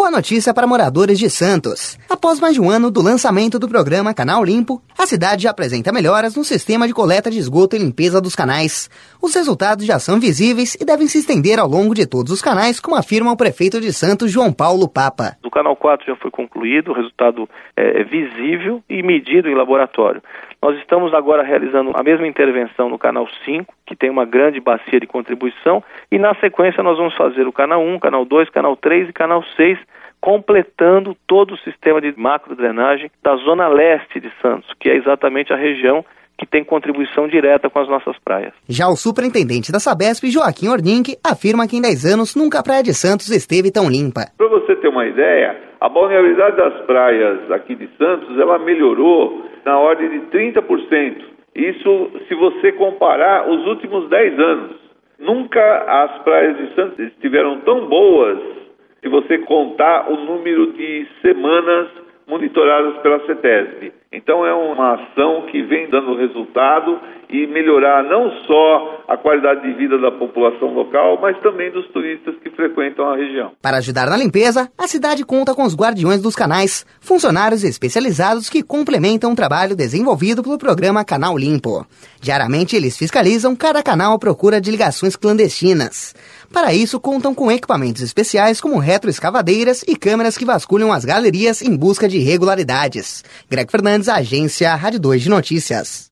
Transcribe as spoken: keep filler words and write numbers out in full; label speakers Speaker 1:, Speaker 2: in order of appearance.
Speaker 1: Boa notícia para moradores de Santos. Após mais de um ano do lançamento do programa Canal Limpo, a cidade já apresenta melhoras no sistema de coleta de esgoto e limpeza dos canais. Os resultados já são visíveis e devem se estender ao longo de todos os canais, como afirma o prefeito de Santos, João Paulo Papa.
Speaker 2: O Canal quatro já foi concluído, o resultado é visível e medido em laboratório. Nós estamos agora realizando a mesma intervenção no Canal cinco, que tem uma grande bacia de contribuição, e na sequência nós vamos fazer o Canal um, Canal dois, Canal três e Canal seis, completando todo o sistema de macrodrenagem da zona leste de Santos, que é exatamente a região que tem contribuição direta com as nossas praias.
Speaker 1: Já o superintendente da Sabesp, Joaquim Orninck, afirma que em dez anos nunca a Praia de Santos esteve tão limpa.
Speaker 3: Para você ter uma ideia, a balneabilidade das praias aqui de Santos, ela melhorou na ordem de trinta por cento. Isso se você comparar os últimos dez anos. Nunca as praias de Santos estiveram tão boas se você contar o número de semanas monitoradas pela CETESB. Então é uma ação que vem dando resultado e melhorar não só a qualidade de vida da população local, mas também dos turistas que frequentam a região.
Speaker 1: Para ajudar na limpeza, a cidade conta com os guardiões dos canais, funcionários especializados que complementam o trabalho desenvolvido pelo programa Canal Limpo. Diariamente eles fiscalizam cada canal à procura de ligações clandestinas. Para isso, contam com equipamentos especiais como retroescavadeiras e câmeras que vasculham as galerias em busca de irregularidades. Greg Fernandes, Agência Rádio dois de Notícias.